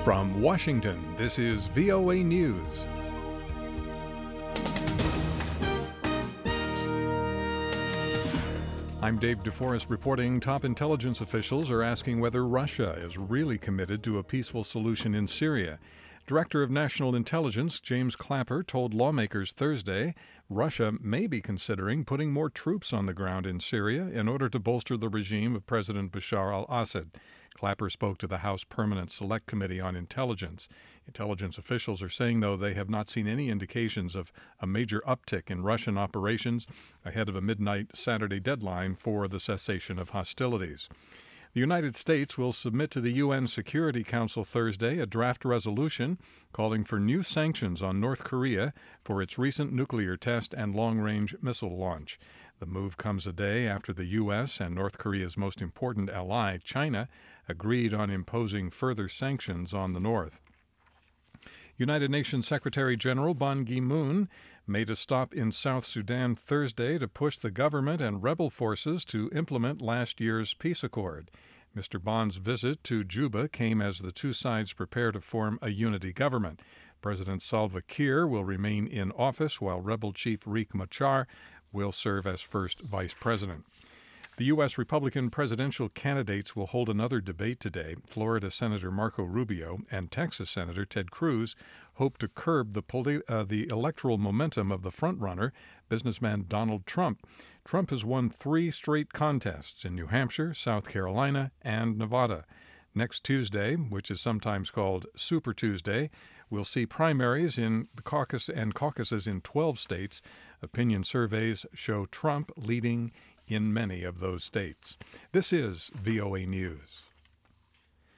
From Washington, this is VOA News. I'm Dave DeForest reporting top intelligence officials are asking whether Russia is really committed to a peaceful solution in Syria. Director of National Intelligence James Clapper told lawmakers Thursday Russia may be considering putting more troops on the ground in Syria in order to bolster the regime of President Bashar al-Assad. Clapper spoke to the House Permanent Select Committee on Intelligence. Intelligence officials are saying, though, they have not seen any indications of a major uptick in Russian operations ahead of a midnight Saturday deadline for the cessation of hostilities. The United States will submit to the UN Security Council Thursday a draft resolution calling for new sanctions on North Korea for its recent nuclear test and long-range missile launch. The move comes a day after the U.S. and North Korea's most important ally, China, agreed on imposing further sanctions on the North. United Nations Secretary General Ban Ki-moon made a stop in South Sudan Thursday to push the government and rebel forces to implement last year's peace accord. Mr. Ban's visit to Juba came as the two sides prepare to form a unity government. President Salva Kiir will remain in office while rebel chief Riek Machar will serve as first vice president. The U.S. Republican presidential candidates will hold another debate today. Florida Senator Marco Rubio and Texas Senator Ted Cruz hope to curb the electoral momentum of the frontrunner, businessman Donald Trump. Trump has won 3 straight contests in New Hampshire, South Carolina, and Nevada. Next Tuesday, which is sometimes called Super Tuesday, we'll see primaries in the caucuses in 12 states. Opinion surveys show Trump leading in many of those states. This is VOA News.